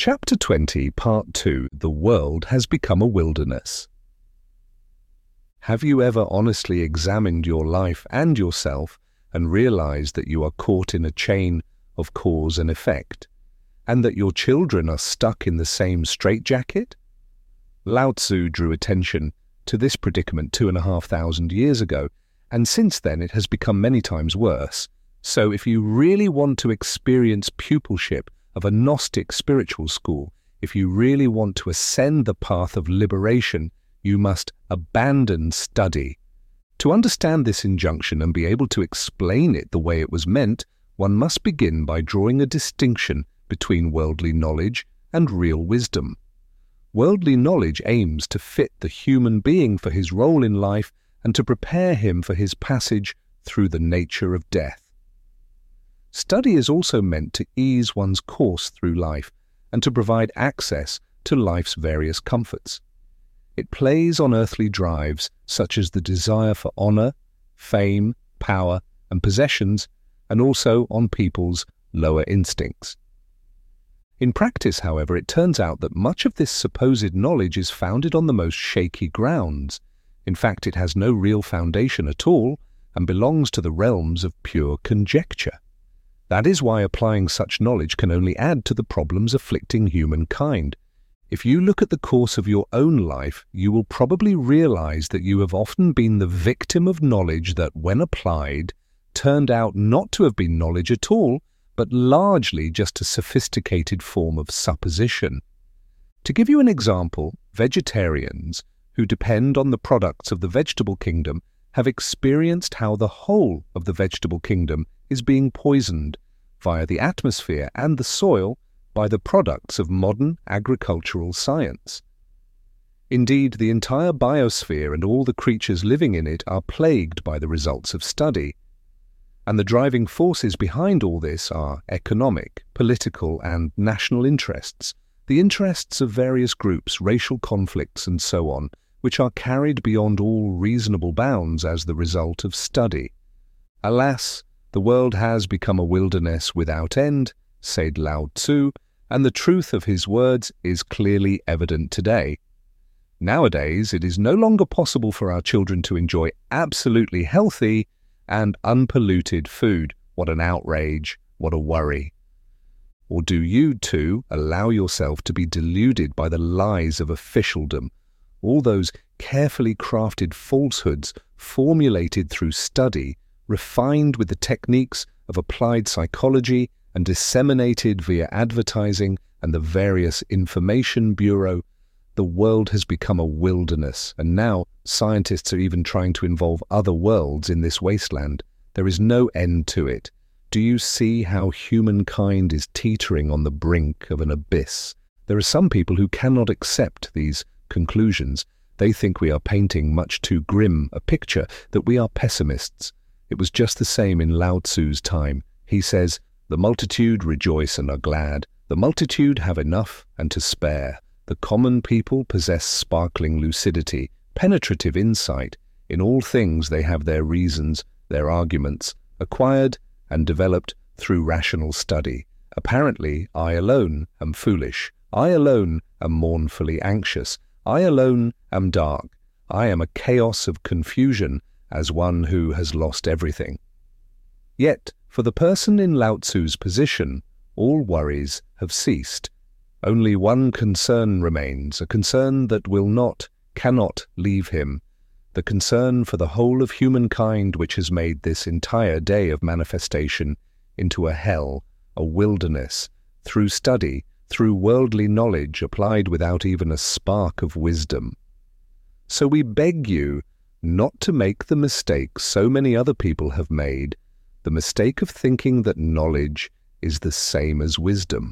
Chapter 20, Part 2, The World Has Become a Wilderness. Have you ever honestly examined your life and yourself and realized that you are caught in a chain of cause and effect, and that your children are stuck in the same straitjacket? Lao Tzu drew attention to this predicament 2,500 years ago, and since then it has become many times worse. So if you really want to experience pupilship of a Gnostic spiritual school, if you really want to ascend the path of liberation, you must abandon study. To understand this injunction and be able to explain it the way it was meant, one must begin by drawing a distinction between worldly knowledge and real wisdom. Worldly knowledge aims to fit the human being for his role in life and to prepare him for his passage through the nature of death. Study is also meant to ease one's course through life and to provide access to life's various comforts. It plays on earthly drives such as the desire for honor, fame, power, and possessions, and also on people's lower instincts. In practice, however, it turns out that much of this supposed knowledge is founded on the most shaky grounds. In fact, it has no real foundation at all and belongs to the realms of pure conjecture. That is why applying such knowledge can only add to the problems afflicting humankind. If you look at the course of your own life, you will probably realize that you have often been the victim of knowledge that, when applied, turned out not to have been knowledge at all, but largely just a sophisticated form of supposition. To give you an example, vegetarians who depend on the products of the vegetable kingdom have experienced how the whole of the vegetable kingdom is being poisoned via the atmosphere and the soil by the products of modern agricultural science. Indeed, the entire biosphere and all the creatures living in it are plagued by the results of study. And the driving forces behind all this are economic, political, and national interests, the interests of various groups, racial conflicts, and so on, which are carried beyond all reasonable bounds as the result of study. Alas, the world has become a wilderness without end, said Lao Tzu, and the truth of his words is clearly evident today. Nowadays, it is no longer possible for our children to enjoy absolutely healthy and unpolluted food. What an outrage, what a worry. Or do you, too, allow yourself to be deluded by the lies of officialdom, all those carefully crafted falsehoods formulated through study, refined with the techniques of applied psychology and disseminated via advertising and the various information bureau? The world has become a wilderness, and now scientists are even trying to involve other worlds in this wasteland. There is no end to it. Do you see how humankind is teetering on the brink of an abyss? There are some people who cannot accept these conclusions. They think we are painting much too grim a picture, that we are pessimists. It was just the same in Lao Tzu's time. He says, "The multitude rejoice and are glad. The multitude have enough and to spare. The common people possess sparkling lucidity, penetrative insight. In all things they have their reasons, their arguments, acquired and developed through rational study. Apparently, I alone am foolish. I alone am mournfully anxious. I alone am dark. I am a chaos of confusion, as one who has lost everything." Yet, for the person in Lao Tzu's position, all worries have ceased. Only one concern remains, a concern that cannot leave him, the concern for the whole of humankind, which has made this entire day of manifestation into a hell, a wilderness, through study, through worldly knowledge applied without even a spark of wisdom. So we beg you not to make the mistake so many other people have made, the mistake of thinking that knowledge is the same as wisdom.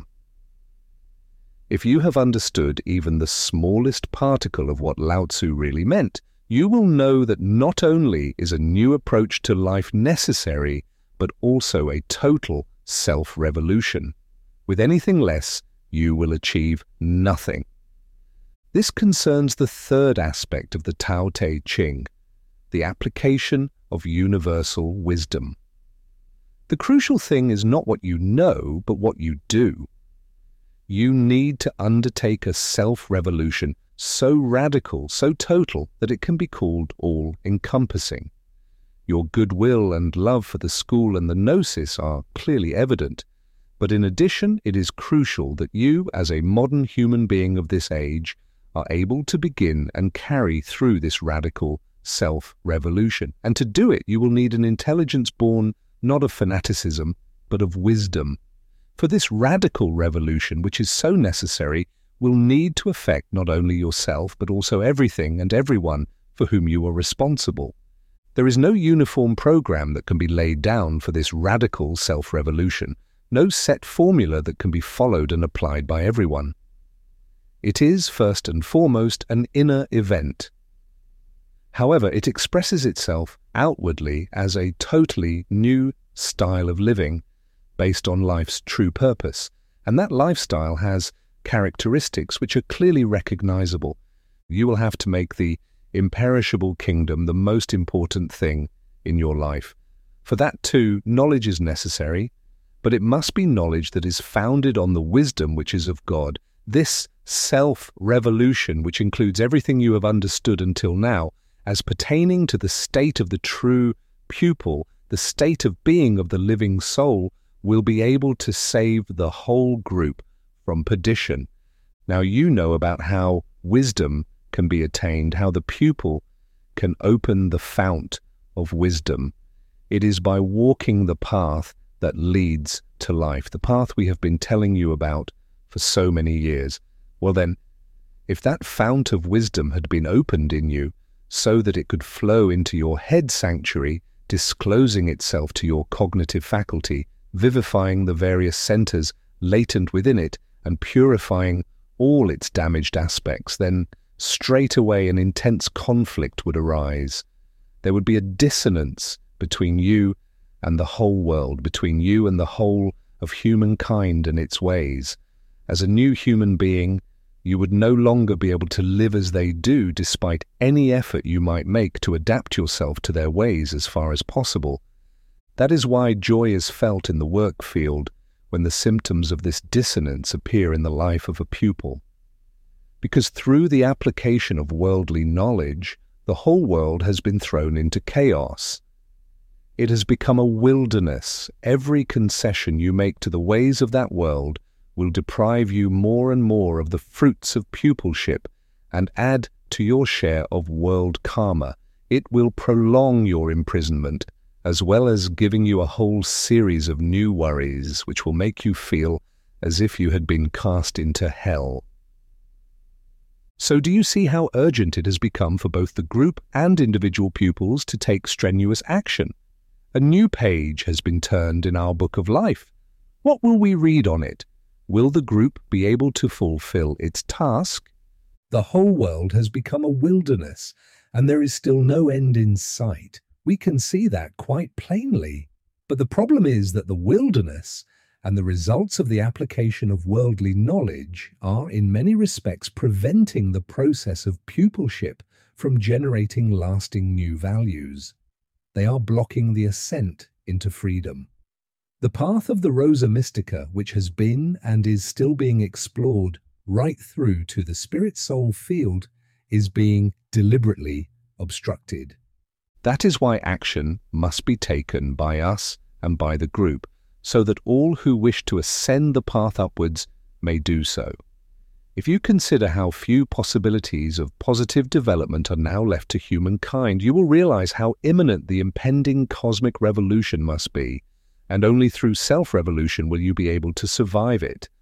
If you have understood even the smallest particle of what Lao Tzu really meant, you will know that not only is a new approach to life necessary, but also a total self-revolution. With anything less, you will achieve nothing. This concerns the third aspect of the Tao Te Ching, the application of universal wisdom. The crucial thing is not what you know, but what you do. You need to undertake a self-revolution so radical, so total, that it can be called all-encompassing. Your goodwill and love for the school and the gnosis are clearly evident, but in addition, it is crucial that you, as a modern human being of this age, are able to begin and carry through this radical self-revolution. And to do it, you will need an intelligence born not of fanaticism, but of wisdom. For this radical revolution, which is so necessary, will need to affect not only yourself, but also everything and everyone for whom you are responsible. There is no uniform program that can be laid down for this radical self-revolution, no set formula that can be followed and applied by everyone. It is, first and foremost, an inner event. However, it expresses itself outwardly as a totally new style of living based on life's true purpose, and that lifestyle has characteristics which are clearly recognizable. You will have to make the imperishable kingdom the most important thing in your life. For that too, knowledge is necessary, but it must be knowledge that is founded on the wisdom which is of God. This self-revolution, which includes everything you have understood until now, as pertaining to the state of the true pupil, the state of being of the living soul, will be able to save the whole group from perdition. Now you know about how wisdom can be attained, how the pupil can open the fount of wisdom. It is by walking the path that leads to life, the path we have been telling you about for so many years. Well then, if that fount of wisdom had been opened in you so that it could flow into your head sanctuary, disclosing itself to your cognitive faculty, vivifying the various centers latent within it and purifying all its damaged aspects, then straight away an intense conflict would arise. There would be a dissonance between you and the whole world, between you and the whole of humankind and its ways. As a new human being, you would no longer be able to live as they do, despite any effort you might make to adapt yourself to their ways as far as possible. That is why joy is felt in the work field when the symptoms of this dissonance appear in the life of a pupil. Because through the application of worldly knowledge, the whole world has been thrown into chaos. It has become a wilderness. Every concession you make to the ways of that world will deprive you more and more of the fruits of pupilship and add to your share of world karma. It will prolong your imprisonment, as well as giving you a whole series of new worries which will make you feel as if you had been cast into hell. So do you see how urgent it has become for both the group and individual pupils to take strenuous action? A new page has been turned in our book of life. What will we read on it? Will the group be able to fulfill its task? The whole world has become a wilderness, and there is still no end in sight. We can see that quite plainly. But the problem is that the wilderness and the results of the application of worldly knowledge are in many respects preventing the process of pupilship from generating lasting new values. They are blocking the ascent into freedom. The path of the Rosa Mystica, which has been and is still being explored right through to the spirit-soul field, is being deliberately obstructed. That is why action must be taken by us and by the group, so that all who wish to ascend the path upwards may do so. If you consider how few possibilities of positive development are now left to humankind, you will realize how imminent the impending cosmic revolution must be, and only through self-revolution will you be able to survive it.